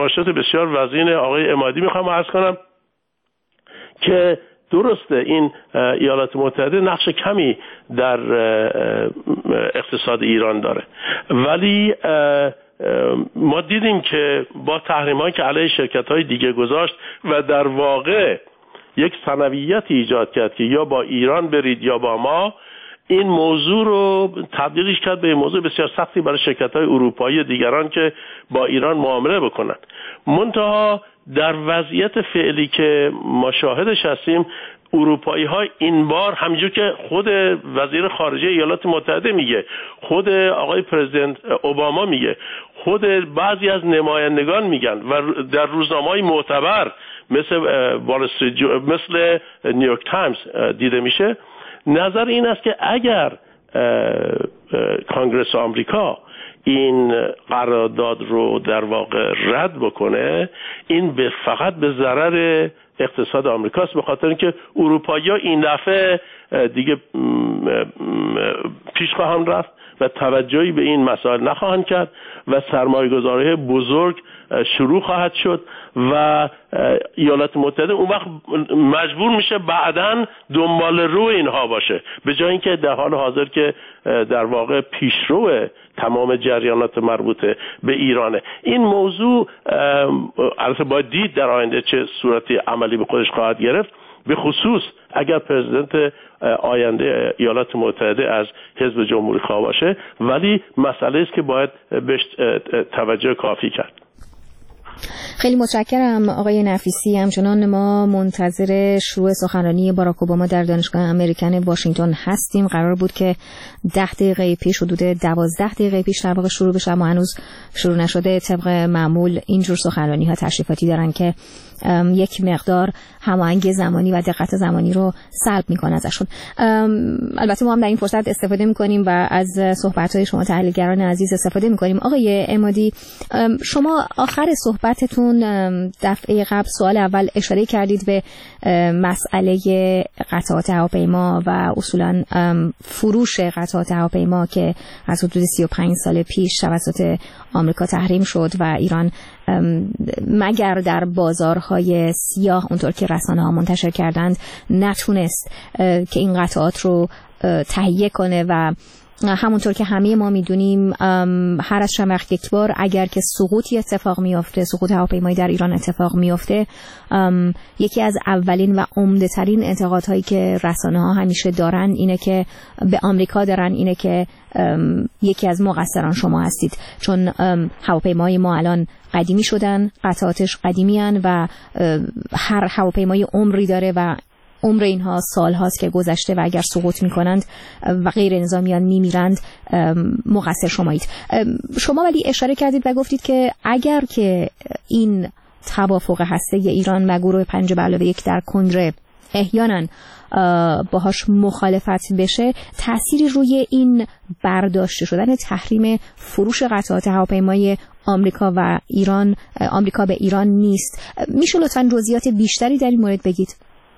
نقاشات بسیار وزین آقای عمادی میخوام عرض کنم که درسته این ایالات متحده نقش کمی در اقتصاد ایران داره، ولی ما دیدیم که با تحریم‌هایی که علیه شرکت‌های دیگه گذاشت و در واقع یک ثانویتی ایجاد کرد که یا با ایران برید یا با ما، این موضوع رو تبدیلش کرد به موضوع بسیار سختی برای شرکت‌های اروپایی و دیگران که با ایران معامله بکنن. منتها در وضعیت فعلی که ما شاهدش هستیم، اروپایی‌ها این بار همینجور که خود وزیر خارجه ایالات متحده میگه، خود آقای پرزیدنت اوباما میگه، خود بعضی از نمایندگان میگن و در روزنامه‌های معتبر مثل نیویورک تایمز دیده میشه، نظر این است که اگر کانگرس آمریکا این قرارداد رو در واقع رد بکنه، این فقط به ضرر اقتصاد آمریکاست، به خاطر اینکه اروپایی‌ها این دفعه دیگه پیش خواهند رفت و توجهی به این مسائل نخواهند کرد و سرمایه‌گذاری‌های بزرگ شروع خواهد شد و ایالات متحده اون وقت مجبور میشه بعداً دنبال رو اینها باشه، به جای اینکه در حال حاضر که در واقع پیشرو تمام جریانات مربوطه به ایرانه. این موضوع البته باید دید در آینده چه صورتی عملی به خودش خواهد گرفت، به خصوص اگر پرزیدنت آینده ایالات متحده از حزب جمهوری خواه باشه، ولی مسئله است که باید بهش توجه کافی کرد. خیلی متشکرم آقای نفیسی. همچنان ما منتظر شروع سخنرانی باراک اوباما در دانشگاه امریکن واشنگتن هستیم. قرار بود که 10 دقیقه پیش، حدود 12 دقیقه پیش در واقع شروع بشه، اما هنوز شروع نشده. طبق معمول اینجور سخنرانی ها تشریفاتی دارن که یک مقدار هماهنگ زمانی و دقت زمانی رو سلب میکنه ازشون. البته ما هم در این فرصت استفاده میکنیم و از صحبت‌های شما تحلیلگران عزیز استفاده میکنیم. آقای عمادی، شما آخر صحبتتون دفعه قبل سوال اول اشاره کردید به مسئله قطعات هواپیما و اصولا فروش قطعات هواپیما که از حدود 35 سال پیش توسط آمریکا تحریم شد و ایران مگر در بازارهای سیاه اونطور که رسانه‌ها منتشر کردند نتونست که این قطعات رو تهیه کنه و همونطور که همه ما میدونیم هر از چند وقت یک بار اگر که سقوطی اتفاق میافته، سقوط هواپیمایی در ایران اتفاق میافته، یکی از اولین و عمده ترین انتقادهایی که رسانه‌ها همیشه دارن اینه که به آمریکا دارن اینه که یکی از مقصران شما هستید، چون هواپیمای ما الان قدیمی شدن، قطعاتش قدیمیان و هر هواپیمای عمری داره و عمر اینها سال هاست که گذشته و اگر سقوط میکنند و غیر نظامیان میمیرند مقصر شمایید. شما ولی اشاره کردید و گفتید که اگر که این توافق هسته ایران و گروه 5+1 در کنگره احیانا باهاش مخالفت بشه، تأثیری روی این برداشته شدن تحریم فروش قطعات هواپیمای آمریکا و ایران، آمریکا به ایران نیست. میشه لطفاً جزئیات بیشتری در این مورد بگید؟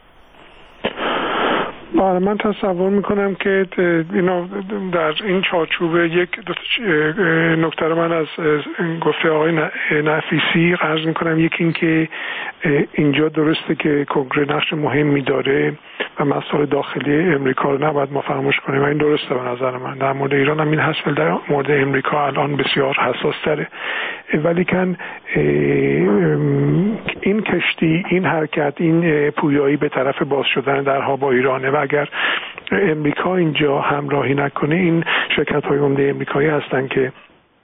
بله، من تصور میکنم که اینا در این چارچوب یک نکته رو من از گفته آقای نفیسی عرض میکنم. یکی این که اینجا درسته که کنگره نقش مهمی داره و مسائل داخلی امریکا رو نباید ما فراموش کنیم و این درسته به نظر من. در مورد ایران هم این هست، ولی در مورد امریکا الان بسیار حساس تره. ولی کن این کشتی، این حرکت، این پویایی به طرف باز شدن درها با ایرانه و اگر امریکا اینجا همراهی نکنه، این شرکت‌های عمده امریکایی هستن که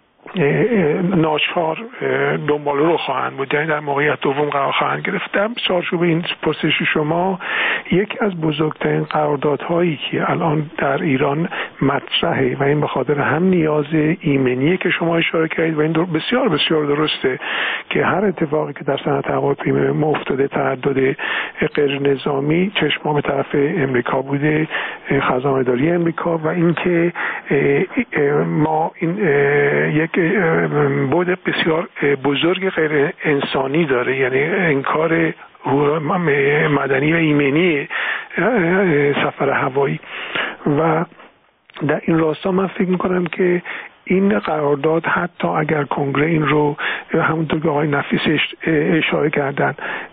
ناچار دنبال رو خواهند بود، یعنی در موقعیت دوم قرار خواهند گرفت. در چارچوب این پرسش شما، یکی از بزرگترین قراردادهایی که الان در ایران مطرحه و این به خاطر هم نیاز ایمنیه که شما اشاره کردید و این بسیار بسیار درسته که هر اتفاقی که در صنعت هواپیما افتاده، تردد غیر نظامی، چشم به طرف امریکا بوده، خزانه‌داری امریکا و اینکه ما این یک بود بسیار بزرگ غیر انسانی داره، یعنی انکار مدنی و ایمنی سفر هوایی. و در این راستا من فکر میکنم که این قرارداد حتی اگر کنگره این رو همونطور که آقای نفیسی اشاره کردن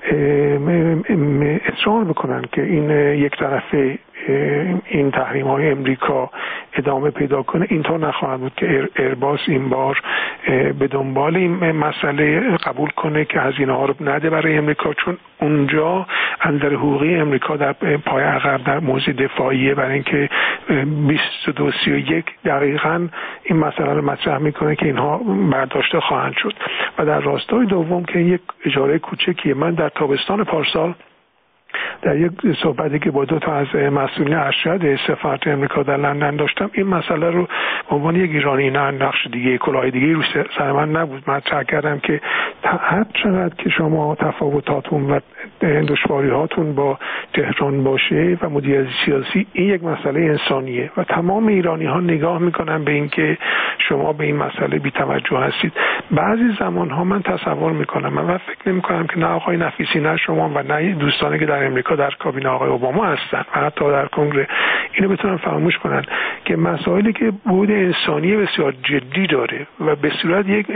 اصرار بکنن که این یک طرفه این تحریم های امریکا ادامه پیدا کنه، اینطور نخواهد بود که ایرباس این بار به دنبال این مسئله قبول کنه که هزینه ها رو نده برای امریکا، چون اونجا اندر حقوقی امریکا در پای عقب در موضع دفاعیه، برای اینکه 2231 دقیقاً این مسئله رو مطرح میکنه که اینها برداشته خواهند شد. و در راستای دوم که یک اجاره کوچکیه، من در تابستان پارسال در یک صحبتی که با 2 تا از مسئولین ارشد سفارت امریکا در لندن داشتم، این مسئله رو به عنوان یک ایرانی، نه نقش دیگه کلاه دیگه رو سر من نبود، مطرح کردم که هر چقدر که شما تفاوتاتون و دشواری هاتون با تهران باشه و مدیریت سیاسی، این یک مسئله انسانیه و تمام ایرانی ها نگاه میکنن به این که شما به این مسئله بی توجه هستید. بعضی زمان ها من تصور میکنم و فکر نمیکنم که نه آقای نفیسی نه شما و نه دوستانی که در امریکا در کابینه آقای اوباما هستن و حتی در کنگره اینو بتونن فراموش کنن که مسائلی که بود انسانی بسیار جدی داره و به صورت یک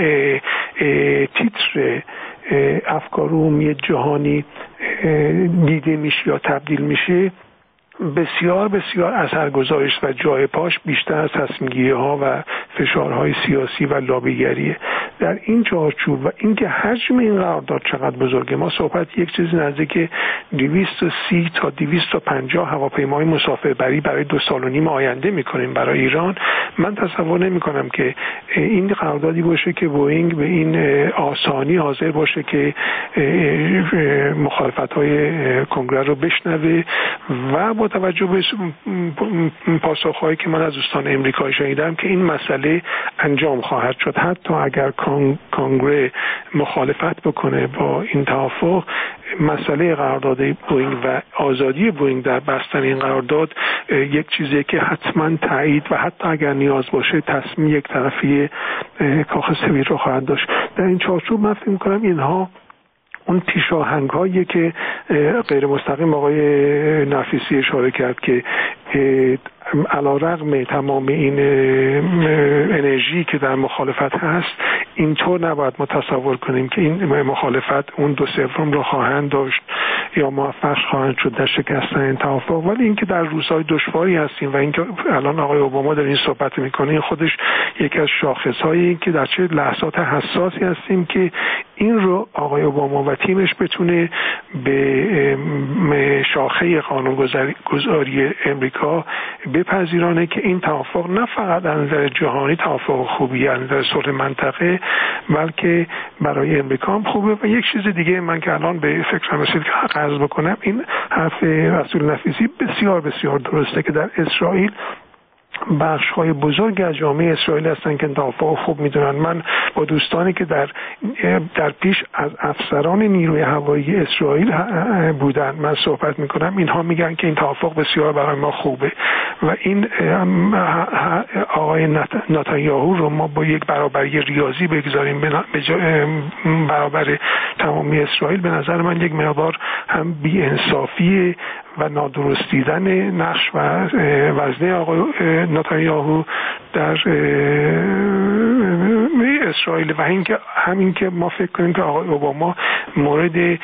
تیتر افکار عمومی جهانی دیده میشه یا تبدیل میشه، بسیار بسیار اثرگذار است و جای پاش بیشتر از تصمیم‌گیری ها و فشارهای سیاسی و لابیگریه. در این چارچوب و اینکه حجم این قرارداد چقدر بزرگه، ما صحبت یک چیزی نزدیک 230 تا 250 هواپیمای مسافربری برای 2.5 سال آینده میکنیم برای ایران. من تصور نمیکنم که این قراردادی باشه که بوئینگ به این آسانی حاضر باشه که مخالفت‌های کنگره رو بشنوه و با توجه به پاسخهایی که من از دوستان امریکایی شنیدم که این مسئله انجام خواهد شد. حتی اگر کنگره مخالفت بکنه با این توافق، مسئله قرارداد بوئینگ و آزادی بوئینگ در بستن این قرارداد یک چیزی که حتما تایید و حتی اگر نیاز باشه تصمیم یک طرفی کاخ سفید رو خواهد داشت. در این چارچوب من فکر می‌کنم اینها اون پیشاهنگ هایی که غیر مستقیم آقای نفیسی اشاره کرد که علیرغم تمام این انرژی که در مخالفت هست، اینطور نباید ما تصور کنیم که این مخالفت اون 2/3 رو خواهند داشت یا موفق خواهند شد در شکستن این توافق. ولی اینکه در روزهای دشواری هستیم و اینکه الان آقای اوباما در این صحبت میکنه، این خودش یکی از شاخصهایی که در چه لحظات حساسی هستیم که این رو آقای اوباما و تیمش بتونه به شاخه قانونگذاری امریکا بپذیرانه که این توافق نه فقط از نظر جهانی توافق خوبیه، از نظر صلح منطقه، بلکه برای امریکا هم خوبه. و یک چیز دیگه من که الان به فکرم رسید که عرض بکنم، این حرف رسول نفیسی بسیار بسیار درسته که در اسرائیل بخش‌های بزرگ از جامعه اسرائیل هستن که توافق خوب میدونن. من با دوستانی که در پیش از افسران نیروی هوایی اسرائیل بودن من صحبت میکنم، اینها میگن که این توافق بسیار برای ما خوبه و این آقای نتانیاهو رو ما با یک برابری ریاضی بگذاریم برابر تمامی اسرائیل، به نظر من یک مقدار هم بی‌انصافی و نادرست دیدن نقش و وزنه آقای نتانیاهو در اسرائیل و اینکه همین که ما فکر کنیم که آقای اوباما مورد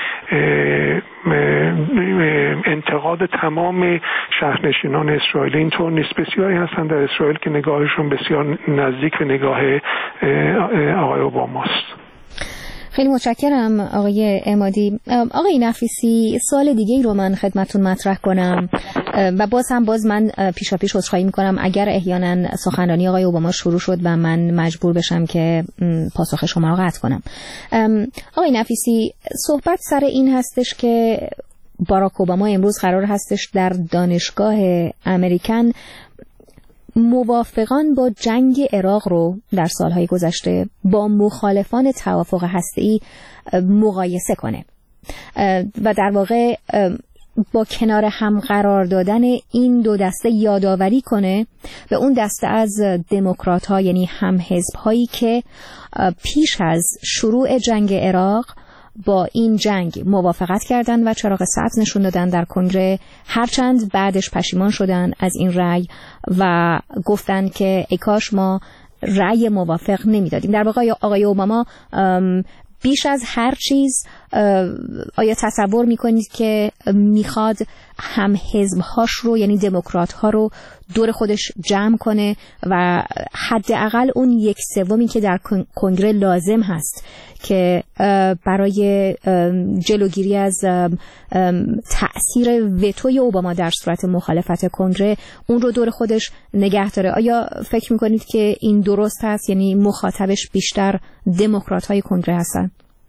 انتقاد تمام شهرنشینان اسرائیل اینطور نیست. بسیاری هستند در اسرائیل که نگاهشون بسیار نزدیک به نگاه آقای اوباماست. خیلی متشکرم آقای عمادی. آقای نفیسی، سوال دیگه ای رو من خدمتتون مطرح کنم و باز من پیشاپیش عذرخواهی میکنم اگر احیانا سخنرانی آقای اوباما شروع شد و من مجبور بشم که پاسخ شما رو قطع کنم. آقای نفیسی، صحبت سر این هستش که باراک اوباما امروز قرار هستش در دانشگاه امریکن موافقان با جنگ عراق رو در سالهای گذشته با مخالفان توافق هسته‌ای مقایسه کنه و در واقع با کنار هم قرار دادن این دو دسته یادآوری کنه به اون دسته از دموکرات‌ها، یعنی هم حزب‌هایی که پیش از شروع جنگ عراق با این جنگ موافقت کردن و چراغ سبز نشون دادن در کنگره، هرچند بعدش پشیمان شدن از این رأی و گفتن که ای کاش ما رأی موافق نمیدادیم. در واقع آقای اوباما بیش از هر چیز آیا تصور میکنید که میخواد هم حزبهاش رو، یعنی دموکرات ها رو دور خودش جمع کنه و حداقل اون 1/3 که در کنگره لازم هست که برای جلوگیری از تأثیر وتوی اوباما در صورت مخالفت کنگره اون رو دور خودش نگه داره؟ آیا فکر میکنید که این درست هست؟ یعنی مخاطبش بیشتر دموکرات های کنگره هستن؟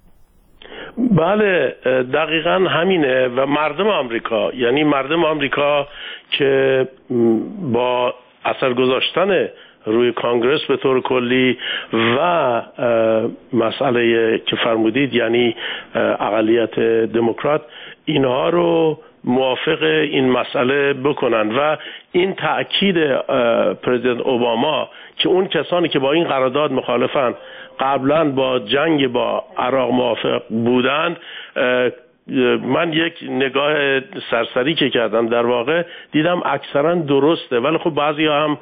بله، دقیقاً همینه. و مردم آمریکا، یعنی مردم آمریکا که با اثر گذاشتن روی کانگرس به طور کلی و مسئله که فرمودید یعنی اقلیت دموکرات، اینها رو موافق این مسئله بکنن و این تأکید پرزیدنت اوباما که اون کسانی که با این قرارداد مخالفن قبلا با جنگ با عراق موافق بودند، من یک نگاه سرسری که کردم در واقع دیدم اکثرا درسته، ولی خب بعضی هم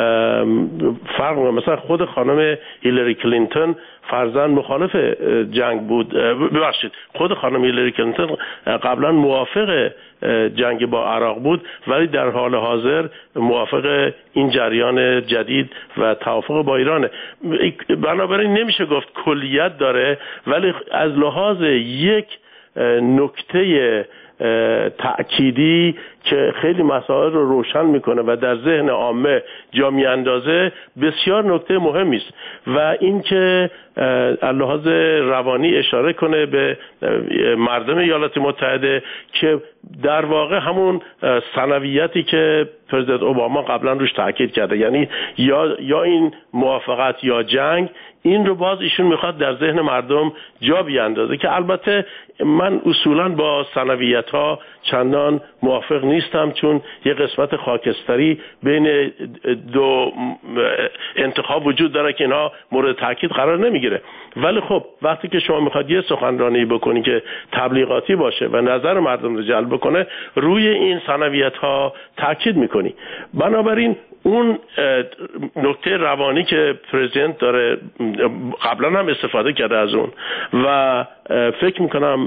فرق می‌کنه. مثلا خود خانم هیلاری کلینتون فرزند مخالف جنگ بود، ببخشید خود خانم هیلاری کلینتون قبلا موافق جنگ با عراق بود ولی در حال حاضر موافق این جریان جدید و توافق با ایرانه. بنابراین نمیشه گفت کلیت داره، ولی از لحاظ یک نکته تأکیدی که خیلی مسائل رو روشن میکنه و در ذهن عامه جا میاندازه بسیار نکته مهمی است و این که از لحاظ روانی اشاره کنه به مردم ایالات متحده که در واقع همون ثانویتی که پرزیدنت اوباما قبلا روش تاکید کرده، یعنی یا این موافقت یا جنگ، این رو باز ایشون میخواد در ذهن مردم جا بیاندازه که البته من اصولا با ثانویت ها چندان موافق نیستم، چون یه قسمت خاکستری بین دو انتخاب وجود داره که اینها مورد تاکید قرار نمیگیره. ولی خب وقتی که شما میخواد یه سخنرانی بکنی که تبلیغاتی باشه و نظر مردم رو جلب بکنه، روی این ثانویت ها تاکید میکنی. بنابراین اون نکته روانی که پرزیدنت داره قبلا هم استفاده کرده از اون و فکر میکنم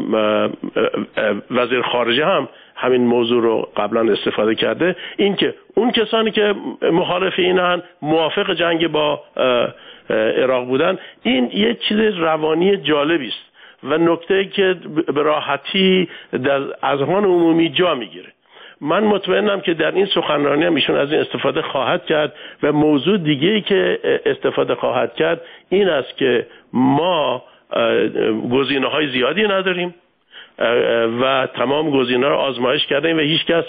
وزیر خارجه هم همین موضوع رو قبلا استفاده کرده، این که اون کسانی که مخالف اینن موافق جنگ با عراق بودن، این یه چیز روانی جالبی است و نکته که به راحتی در اذهان عمومی جا میگیره. من مطمئنم که در این سخنرانی هم ایشون از این استفاده خواهد کرد و موضوع دیگه‌ای که استفاده خواهد کرد این است که ما گزینه‌های زیادی نداریم و تمام گزینه‌ها رو آزمایش کردیم و هیچ کس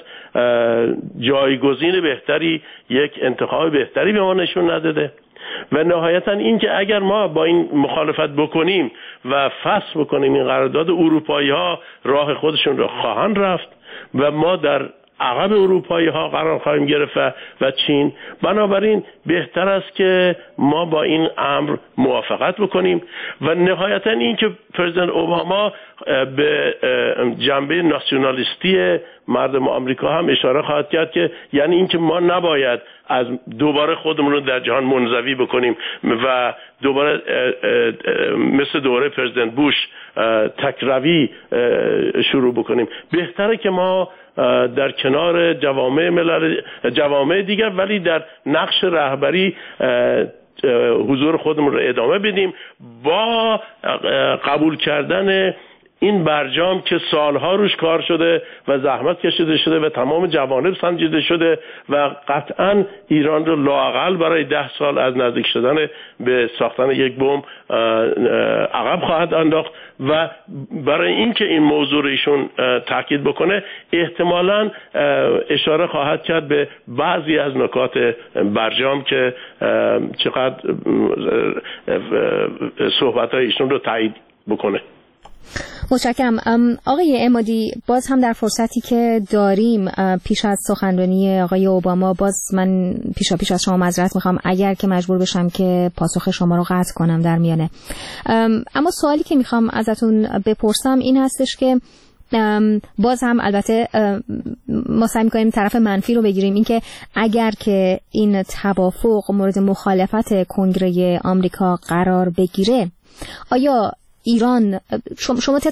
جایگزین بهتری، یک انتخاب بهتری به ما نشون نداده. و نهایتا این که اگر ما با این مخالفت بکنیم و فسخ بکنیم این قرارداد، اروپایی‌ها راه خودشون رو خواهند رفت و ما در عقب اروپایی ها قرار خواهیم گرفت و چین. بنابراین بهتر است که ما با این امر موافقت بکنیم و نهایتا این که پرزیدنت اوباما به جنبه ناسیونالیستی مردم آمریکا هم اشاره خواهد کرد که یعنی این که ما نباید از دوباره خودمون رو در جهان منزوی بکنیم و دوباره مثل دوره پرزیدنت بوش تکروی شروع بکنیم. بهتره که ما در کنار جوامع دیگر ولی در نقش رهبری حضور خودمون رو ادامه بدیم با قبول کردن این برجام که سالها روش کار شده و زحمت کشیده شده و تمام جوانب سنجیده شده و قطعاً ایران رو لااقل برای 10 سال از نزدیک شدن به ساختن یک بمب عقب خواهد انداخت و برای اینکه این موضوع رو ایشون تاکید بکنه احتمالاً اشاره خواهد کرد به بعضی از نکات برجام که چقدر صحبت‌های ایشون رو تایید بکنه. متشکرم. آقای عمادی، باز هم در فرصتی که داریم پیش از سخنرانی آقای اوباما، باز من پیش از شما معذرت میخوام اگر که مجبور بشم که پاسخ شما رو قطع کنم در میانه. اما سوالی که میخوام ازتون بپرسم این هستش که باز هم البته ما سعی می‌کنیم طرف منفی رو بگیریم، اینکه اگر که این توافق مورد مخالفت کنگره آمریکا قرار بگیره، آیا ایران، شما